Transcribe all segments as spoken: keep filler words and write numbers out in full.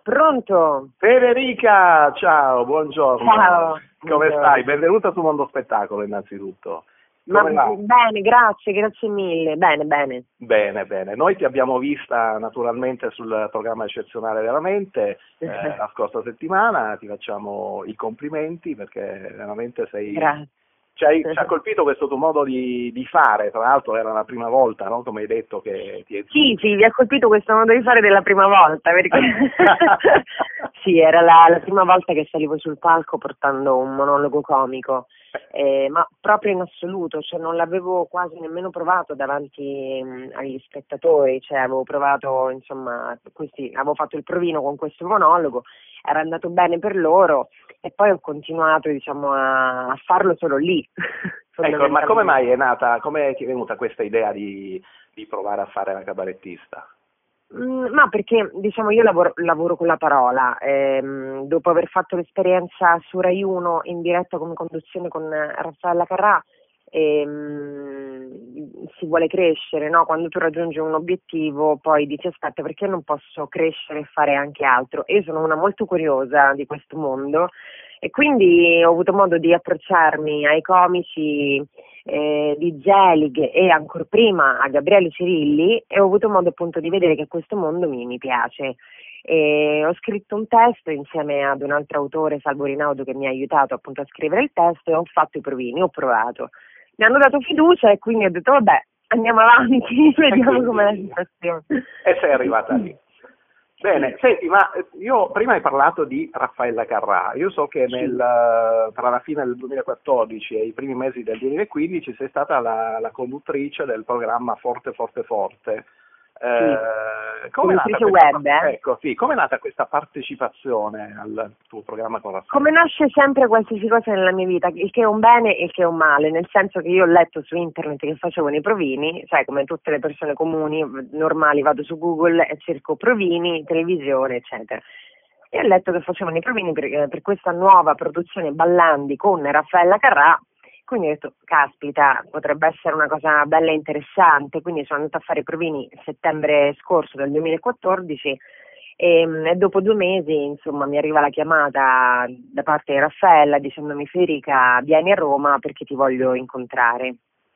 Pronto? Federica, ciao, buongiorno. Ciao. Come Buongiorno. stai? Benvenuta su Mondo Spettacolo innanzitutto. Ma Come va? bene, grazie, grazie mille. Bene, bene. Bene, bene. Noi ti abbiamo vista naturalmente sul programma Eccezionale Veramente eh, la scorsa settimana, ti facciamo i complimenti perché veramente sei... Grazie. Ci, hai, ci ha colpito questo tuo modo di, di fare, tra l'altro era la prima volta, no? Come hai detto che ti è... Sì, sì, vi ha colpito questo modo di fare della prima volta, perché sì, era la, la prima volta che salivo sul palco portando un monologo comico, eh, ma proprio in assoluto, cioè non l'avevo quasi nemmeno provato davanti mh, agli spettatori, cioè avevo provato, insomma, questi, avevo fatto il provino con questo monologo, era andato bene per loro e poi ho continuato, diciamo, a, a farlo solo lì. Ecco, ma come mai è nata, come ti è venuta questa idea di, di provare a fare la cabarettista? Mm, no, perché diciamo io lavoro, lavoro con la parola, ehm, dopo aver fatto l'esperienza su Rai uno in diretta come conduzione con Raffaella Carrà, ehm, si vuole crescere, no? Quando tu raggiungi un obiettivo poi dici aspetta, perché non posso crescere e fare anche altro? E io sono una molto curiosa di questo mondo e quindi ho avuto modo di approcciarmi ai comici eh, di Zelig e ancor prima a Gabriele Cirilli e ho avuto modo appunto di vedere che questo mondo mi, mi piace. E ho scritto un testo insieme ad un altro autore, Salvo Rinaudo, che mi ha aiutato appunto a scrivere il testo e ho fatto i provini, ho provato. Mi hanno dato fiducia e quindi ho detto vabbè, andiamo avanti, vediamo com'è la situazione. E sei arrivata lì. Bene, senti, ma io prima hai parlato di Raffaella Carrà, io so che nel, tra la fine del duemilaquattordici e i primi mesi del duemilaquindici sei stata la, la conduttrice del programma Forte Forte Forte. Eh, come è nata questa, web, eh? ecco, sì, come è nata questa partecipazione al tuo programma con Raffaella? Come nasce sempre qualsiasi cosa nella mia vita, il che è un bene e il che è un male, nel senso che io ho letto su internet che facevano i provini, sai, come tutte le persone comuni, normali, vado su Google e cerco provini, televisione, eccetera. E ho letto che facevano i provini per, per questa nuova produzione Ballandi con Raffaella Carrà, quindi ho detto, caspita, potrebbe essere una cosa bella e interessante, quindi sono andata a fare i provini il settembre scorso del duemilaquattordici e, e dopo due mesi, insomma, mi arriva la chiamata da parte di Raffaella dicendomi Federica, vieni a Roma perché ti voglio incontrare.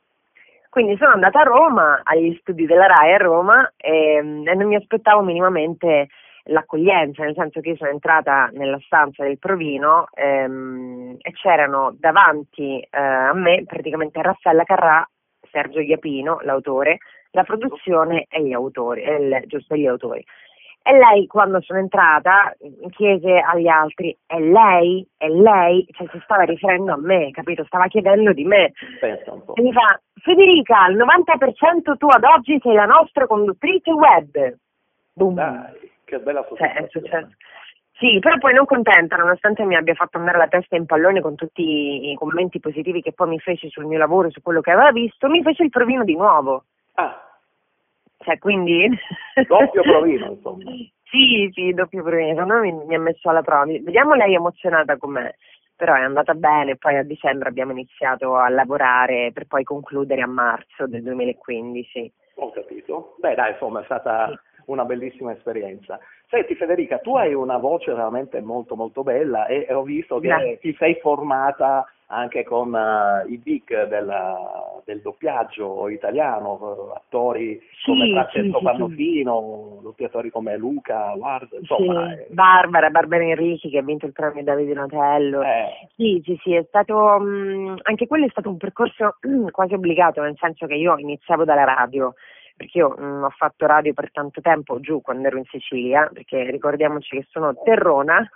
Quindi sono andata a Roma, agli studi della RAI a Roma e, e non mi aspettavo minimamente l'accoglienza, nel senso che io sono entrata nella stanza del provino ehm, e c'erano davanti eh, a me praticamente Raffaella Carrà, Sergio Iapino, l'autore, la produzione e gli autori, e il, giusto gli autori. E lei quando sono entrata chiese agli altri, è lei? È lei? Cioè si stava riferendo a me, capito? Stava chiedendo di me. Pensa un po'. E mi fa, Federica, al novanta per cento tu ad oggi sei la nostra conduttrice web. Boom. Dai, che bella Cioè, soddisfazione. sì, però poi non contenta, nonostante mi abbia fatto andare la testa in pallone con tutti i commenti positivi che poi mi fece sul mio lavoro, su quello che aveva visto, mi fece il provino di nuovo. Ah. Cioè, quindi... Doppio provino, insomma. Sì, sì, doppio provino, secondo me mi, mi ha messo alla prova. Vediamo lei emozionata com'è, però è andata bene, poi a dicembre abbiamo iniziato a lavorare per poi concludere a marzo del duemilaquindici. Ho capito. Beh, dai, insomma, è stata una bellissima esperienza. Senti Federica, tu hai una voce veramente molto molto bella e ho visto che Grazie. ti sei formata anche con uh, i big della, del doppiaggio italiano, attori come Sì, Francesco sì, sì, Pannofino, doppiatori come Luca, guarda, insomma... sì. È... Barbara, Barbara Enrichi che ha vinto il premio Davide Donatello. Eh. Sì, sì, sì, è stato mh, anche quello è stato un percorso mh, quasi obbligato, nel senso che io iniziavo dalla radio, perché io mh, ho fatto radio per tanto tempo giù quando ero in Sicilia, perché ricordiamoci che sono terrona.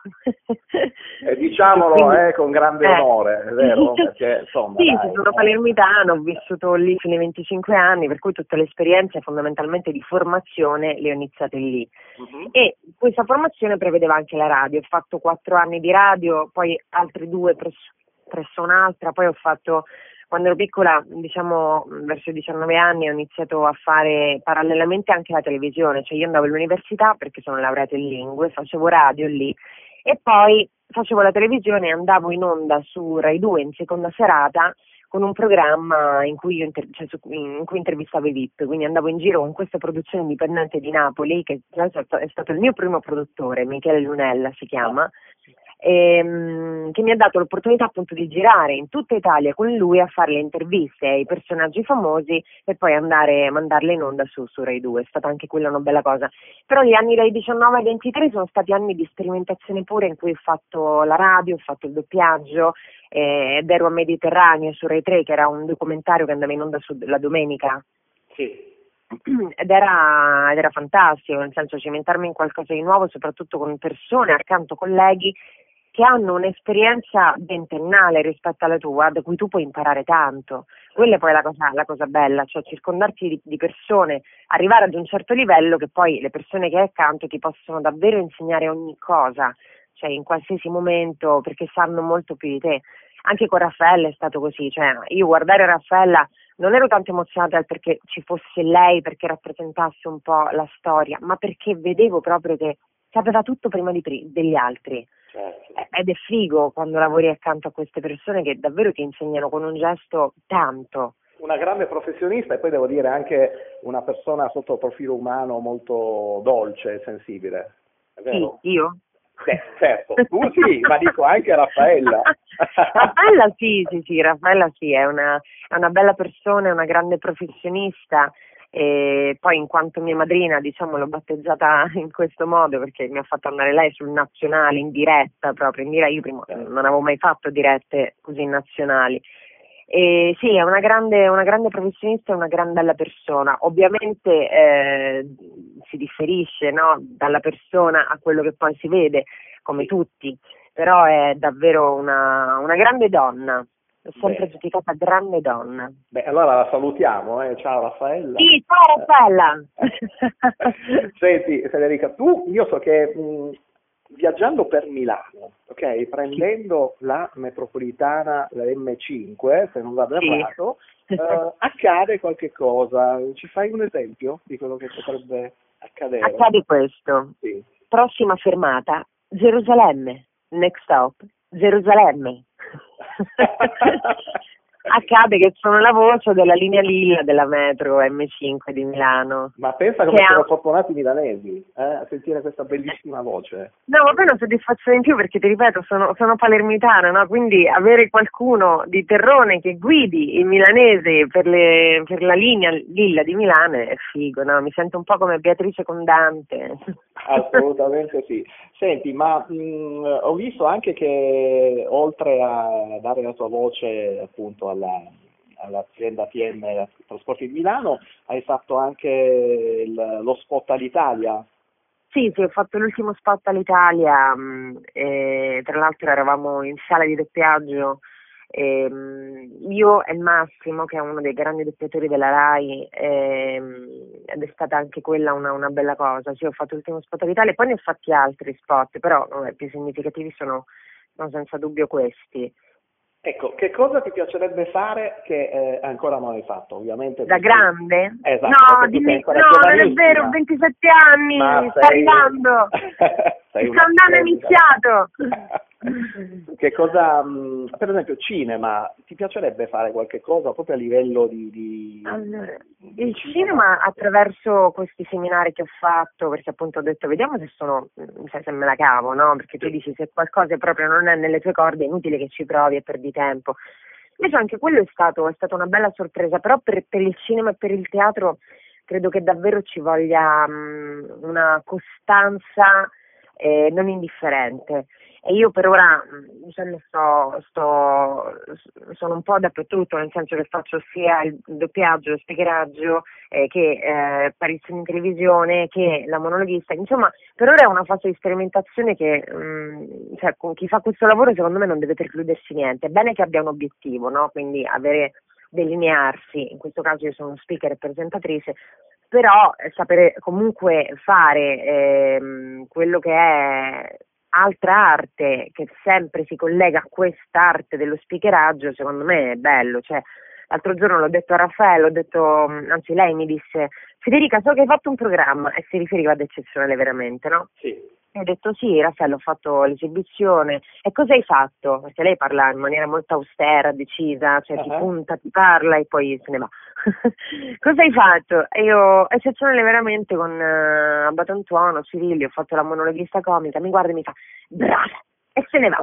E diciamolo e quindi, eh, con grande eh. onore, è vero? Perché insomma... Sì, dai, sono eh. palermitana, ho vissuto lì fino ai venticinque anni, per cui tutte le esperienze fondamentalmente di formazione le ho iniziate lì. Uh-huh. E questa formazione prevedeva anche la radio, ho fatto quattro anni di radio, poi altri due presso, presso un'altra, poi ho fatto, quando ero piccola, diciamo verso i diciannove anni, ho iniziato a fare parallelamente anche la televisione, cioè io andavo all'università perché sono laureata in lingue, facevo radio lì e poi facevo la televisione e andavo in onda su Rai due in seconda serata con un programma in cui, io inter- cioè, su, in cui intervistavo i V I P, quindi andavo in giro con questa produzione indipendente di Napoli, che tra l'altro è stato il mio primo produttore, Michele Lunella si chiama, ehm, che mi ha dato l'opportunità appunto di girare in tutta Italia con lui a fare le interviste ai personaggi famosi e poi andare mandarle in onda su, su Rai due. È stata anche quella una bella cosa. Però gli anni dai diciannove ai ventitré sono stati anni di sperimentazione pure, in cui ho fatto la radio, ho fatto il doppiaggio eh, ed ero a Mediterraneo su Rai tre, che era un documentario che andava in onda su, la domenica. Sì. Ed era, ed era fantastico, nel senso cimentarmi in qualcosa di nuovo, soprattutto con persone, accanto colleghi che hanno un'esperienza ventennale rispetto alla tua, da cui tu puoi imparare tanto. Quella è poi la cosa, la cosa bella, cioè circondarti di, di persone, arrivare ad un certo livello che poi le persone che hai accanto ti possono davvero insegnare ogni cosa, cioè in qualsiasi momento, perché sanno molto più di te. Anche con Raffaella è stato così, cioè io guardare Raffaella non ero tanto emozionata perché ci fosse lei, perché rappresentasse un po' la storia, ma perché vedevo proprio che sapeva tutto prima di, degli altri. Certo. Ed è figo quando lavori accanto a queste persone che davvero ti insegnano con un gesto tanto. Una grande professionista e poi devo dire anche una persona sotto il profilo umano molto dolce e sensibile, è vero? Sì, io? Beh, certo, tu sì, ma dico anche Raffaella. Raffaella sì, sì, sì, Raffaella sì, è una, è una bella persona, è una grande professionista. E poi in quanto mia madrina, diciamo, l'ho battezzata in questo modo perché mi ha fatto andare lei sul nazionale in diretta, proprio in diretta. Io prima non avevo mai fatto dirette così nazionali. E sì, è una grande, una grande professionista e una gran bella persona. Ovviamente eh, si differisce, no, dalla persona a quello che poi si vede, come tutti, però è davvero una, una grande donna. L'ho sempre Beh. giudicata grande donna. Beh, allora la salutiamo, eh. Ciao Raffaella. Sì, ciao Raffaella. Senti Federica, tu, io so che mh, viaggiando per Milano, ok, prendendo sì. la metropolitana, la M cinque, se non vado errato, sì. eh, accade qualche cosa. Ci fai un esempio di quello che potrebbe accadere? Accade questo. Sì. Prossima fermata, Gerusalemme. Next stop, Gerusalemme. Accade che sono la voce della linea Lilla della metro M cinque di Milano. Ma pensa come sono ha... fortunati i milanesi eh, a sentire questa bellissima voce. No, vabbè, una soddisfazione in più perché ti ripeto, sono, sono palermitana, no? Quindi avere qualcuno di terrone che guidi il milanese per, le, per la linea Lilla di Milano è figo, no? Mi sento un po' come Beatrice Condante. Assolutamente sì. Senti, ma mh, ho visto anche che oltre a dare la tua voce appunto alla, all'azienda T M Trasporti di Milano, hai fatto anche il, lo spot all'Italia. Sì, sì, ho fatto l'ultimo spot all'Italia, mh, e tra l'altro eravamo in sala di doppiaggio. E, mh, io e Massimo, che è uno dei grandi doppiatori della Rai, e, mh, ed è stata anche quella una, una bella cosa. Sì, ho fatto l'ultimo spot all'Italia, poi ne ho fatti altri spot, però i più significativi sono, sono senza dubbio questi. Ecco, che cosa ti piacerebbe fare che eh, ancora non hai fatto? Ovviamente da grande? Esatto, no, dimmi, no, non è vero, ho ventisette anni, Ma sta sei... arrivando, sta andando è iniziato. Che cosa, mh, per esempio cinema, ti piacerebbe fare qualche cosa proprio a livello di... di allora, di il cinema, cinema attraverso questi seminari che ho fatto, perché appunto ho detto vediamo se sono, se, se me la cavo, no? Perché tu dici se qualcosa proprio non è nelle tue corde è inutile che ci provi e perdi tempo. Invece anche quello è stato, è stata una bella sorpresa, però per, per il cinema e per il teatro credo che davvero ci voglia mh, una costanza eh, non indifferente. E io per ora diciamo, sto, sto, sono un po' dappertutto, nel senso che faccio sia il doppiaggio, lo speakeraggio, eh, che eh, apparizioni in televisione, che la monologhista. Insomma, per ora è una fase di sperimentazione che, mh, cioè, con chi fa questo lavoro secondo me non deve precludersi niente. È bene che abbia un obiettivo, no? Quindi avere, delinearsi, in questo caso io sono speaker e presentatrice, però eh, sapere comunque fare ehm, quello che è altra arte che sempre si collega a quest'arte dello speakeraggio, secondo me è bello. Cioè, l'altro giorno l'ho detto a Raffaele, ho detto, anzi lei mi disse Federica so che hai fatto un programma, e si riferiva ad Eccezionale Veramente, no? Sì. E ho detto sì, Raffaello, ho fatto l'esibizione. E cosa hai fatto? Perché lei parla in maniera molto austera, decisa, cioè ti Uh-huh. punta, ti parla e poi se ne va. Cosa hai fatto? E io, eccezionale veramente, con uh, Abbaton Tuono, Cirilli, ho fatto la monologhista comica, mi guarda e mi fa, brava! E se ne va.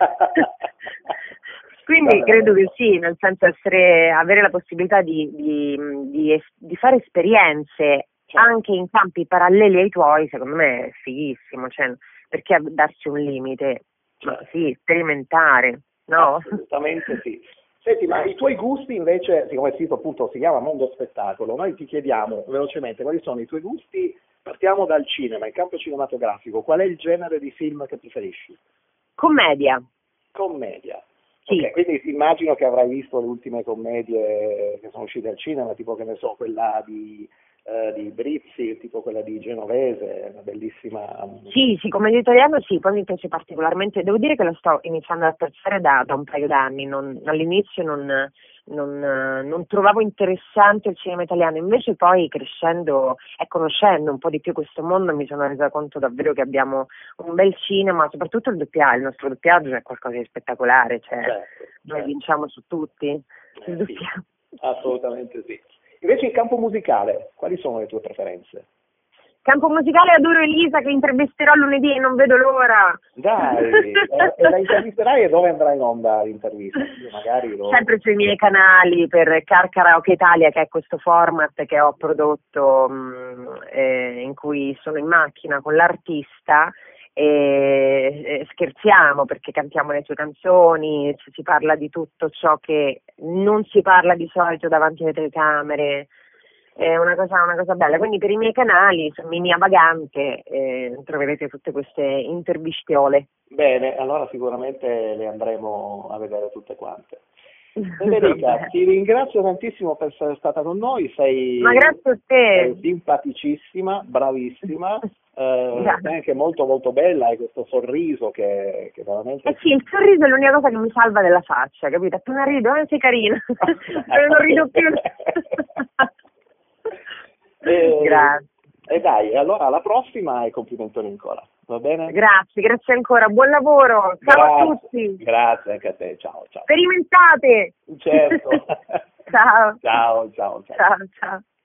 Quindi credo che sì, nel senso essere, avere la possibilità di, di, di, di fare esperienze anche in campi paralleli ai tuoi, secondo me è fighissimo, cioè, perché darsi un limite? Ma sì, sperimentare, no? Assolutamente sì. Senti, ma i tuoi gusti invece, siccome il sito appunto si chiama Mondo Spettacolo, noi ti chiediamo velocemente quali sono i tuoi gusti. Partiamo dal cinema, in campo cinematografico, qual è il genere di film che preferisci? Commedia. Commedia. Sì. Okay, quindi immagino che avrai visto le ultime commedie che sono uscite al cinema, tipo che ne so, quella di, eh, di Brizzi, tipo quella di Genovese, una bellissima... Sì, sì, commedia italiana sì, poi mi piace particolarmente, devo dire che lo sto iniziando ad apprezzare da, da un paio d'anni, non, all'inizio non, non, non trovavo interessante il cinema italiano, invece poi crescendo e conoscendo un po' di più questo mondo mi sono resa conto davvero che abbiamo un bel cinema, soprattutto il doppiaggio, il nostro doppiaggio è qualcosa di spettacolare, cioè certo, noi certo. vinciamo su tutti, Eh, sì, assolutamente sì. Invece in campo musicale, quali sono le tue preferenze? Campo musicale adoro Elisa che intervisterò lunedì e non vedo l'ora. Dai, e, e la intervisterai e dove andrà in onda l'intervista? Magari lo... Sempre sui miei canali per Car Karaoke Italia, che è questo format che ho prodotto mh, eh, in cui sono in macchina con l'artista e, e scherziamo perché cantiamo le sue canzoni, si parla di tutto ciò che non si parla di solito davanti alle telecamere. È una cosa, una cosa bella, quindi per i miei canali, su Minia Vagante, eh, troverete tutte queste intervistiole. Bene, allora sicuramente le andremo a vedere tutte quante. Federica, ti ringrazio tantissimo per essere stata con noi, sei, Ma grazie a te. sei simpaticissima, bravissima, eh, sei anche molto molto bella, hai questo sorriso che, che veramente... Eh sì, il sorriso è l'unica cosa che mi salva della faccia, capito? Appena rido, eh, sei carina, però non rido più. E, grazie. E dai, allora alla prossima e complimentoni ancora, va bene? Grazie, grazie ancora, buon lavoro, ciao grazie, a tutti. Grazie anche a te, ciao, ciao. Sperimentate. Certo. Ciao. Ciao, ciao, ciao. Ciao, ciao.